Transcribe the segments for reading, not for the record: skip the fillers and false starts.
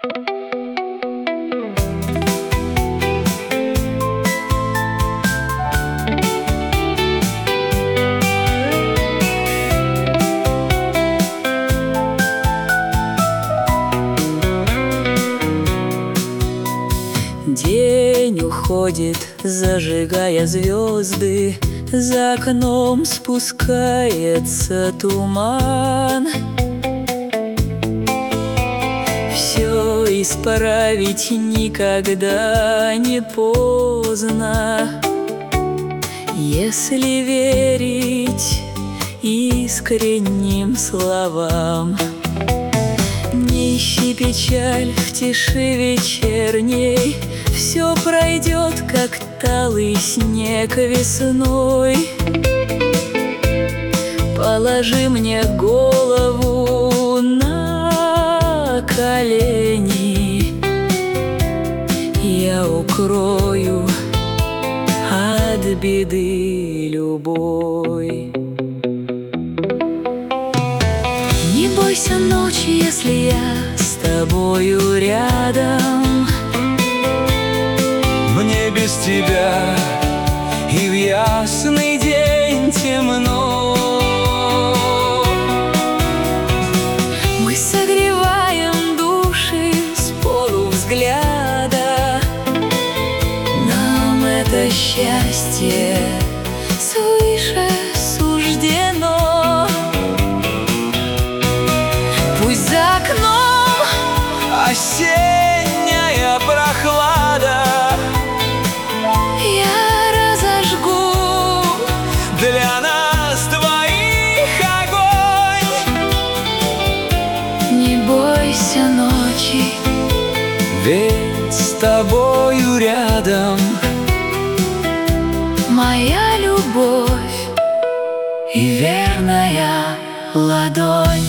День уходит, зажигая звезды, за окном спускается туман. Все исправить никогда не поздно, если верить искренним словам. Не ищи печаль в тиши вечерней, все пройдет, как талый снег весной. Положи мне голову на колени, я укрою от беды любой. Не бойся ночи, если я с тобою рядом. Мне без тебя и в ясный день темно. Мы согреваем души с полувзгляда. Нам это счастье свыше суждено. Пусть за окном осенняя прохлада, для нас двоих огонь. не бойся ночи, Ведь с тобою рядом моя любовь и верная ладонь.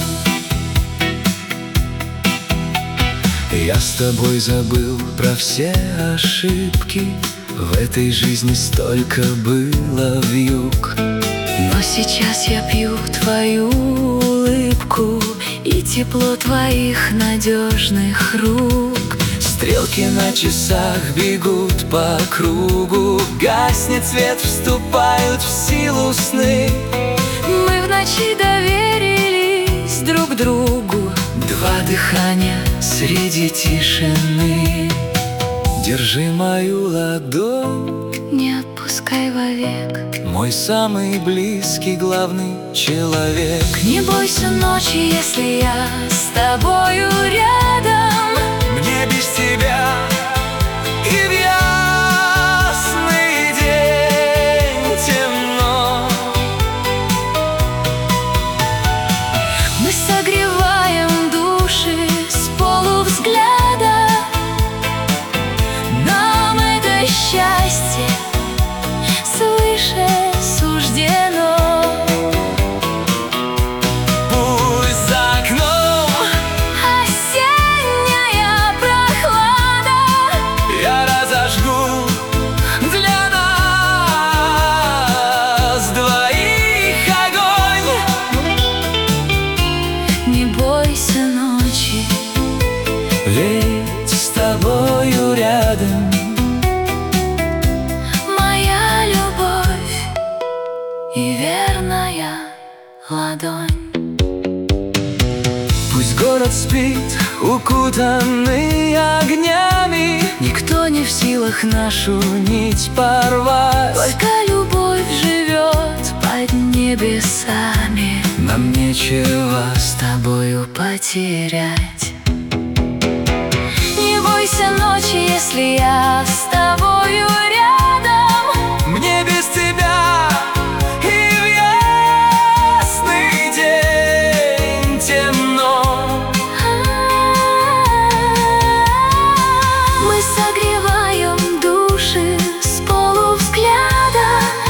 Я с тобой забыл про все ошибки. В этой жизни столько было вьюг. Но сейчас я пью твою улыбку и тепло твоих надежных рук. Стрелки на часах бегут по кругу, гаснет свет, вступают в силу сны. Мы в ночи доверились друг другу, Два дыхания среди тишины. Держи мою ладонь, не отпускай вовек. мой самый близкий, главный человек. Не бойся ночи, если я с тобою рядом. Мне без тебя и в ясный день темно. Мы согреваем души с полувзгляда. Нам это счастье свыше суждено. Пусть за окном осенняя прохлада, я разожгу для нас двоих огонь. не бойся ночи, Ведь с тобою рядом моя любовь и верная ладонь. пусть город спит, укутанный огнями. Никто не в силах нашу нить порвать. Только любовь живет под небесами. Нам нечего С тобою потерять. Не бойся ночи, если я с тобою рядом. мне без тебя и в ясный день темно. Мы согреваем души с полувзгляда.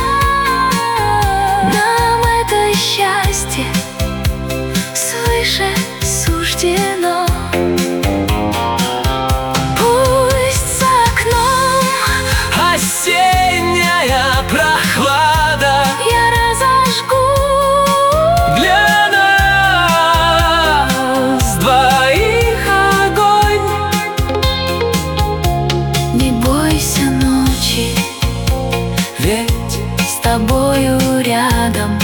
Нам это счастье свыше суждено. Пусть за окном тобою рядом.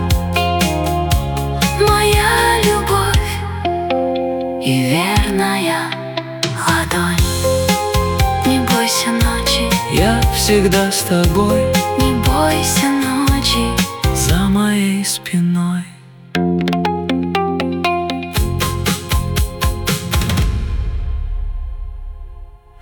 Моя любовь и верная ладонь. Не бойся ночи, я всегда с тобой. не бойся